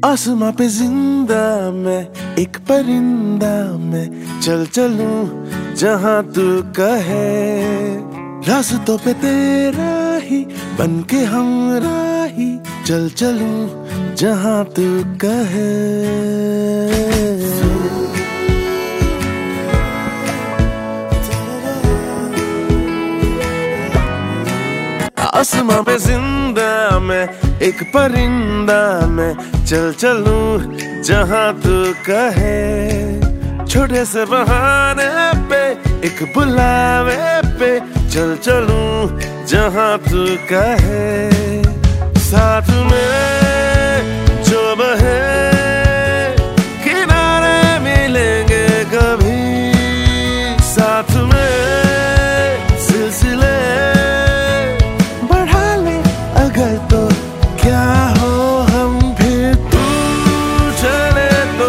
आसमां पे जिंदा मैं एक परिंदा मैं, चल चलूं जहां तू कहे। रास्तों पे तेरा ही बन के हमराही, चल चलूं जहां तू कहे। आसमां पे जिंदा मैं एक परिंदा मैं, चल चलूं जहां तू कहे। छोटे से बहाने पे एक बुलावे पे, चल चलूं जहां तू कहे। साथ में जो बहे किनारे मिलेंगे कभी, साथ में सिलसिले बढ़ा ले अगर तो क्या हो हम फिर। तू चले तो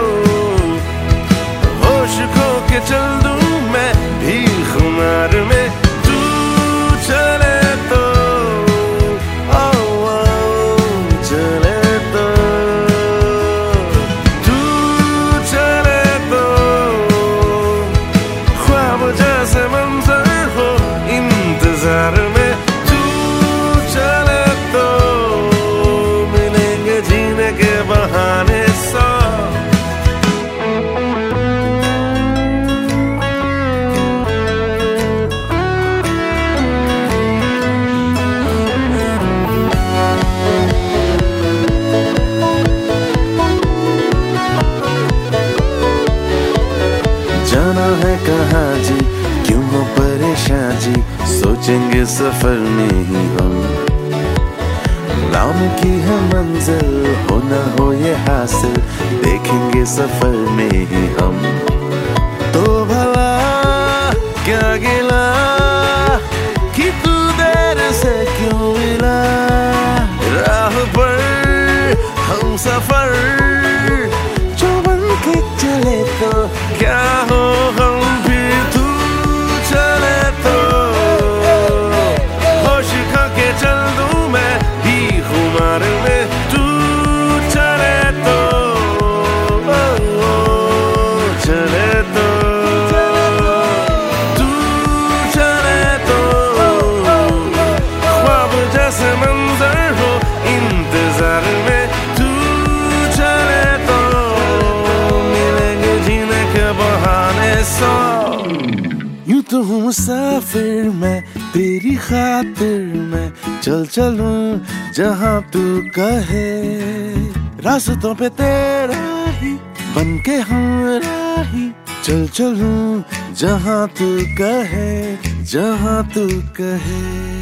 होश खो के चल दूं मैं भी खुमार में। तू चले तो चले तो, तू चले तो ख्वाब जैसे मंजर हो इंतजार में। तू चले तो मिलेंगे जीने के बहाने सौ। जाना है कहाँ जी, क्यों हो परेशान जी, सोचेंगे सफर में ही हम। नाम की है मंजिल, हो ना हो ये हासिल, देखेंगे सफर में ही हम। तो भला क्या गिला कि तू देर से क्यों मिला, राह पर हम सफर जो बन के चले तो क्या हो हम फिर। तू चले तो होश खा के चल दूं मैं भी खुमार में। तू चले तो चले तो, तू चले तो ख्वाब जैसे मंजर हो इंतजार में। तू चले तो मिलेंगे जीने के बहाने सौ। यूं तो हूँ मुसाफिर मैं तेरी खातिर मैं, चल चलूं जहां तू कहे। रास्तों पे तेरा ही बन के हमराही, चल चलूं जहां तू कहे, जहां तू कहे।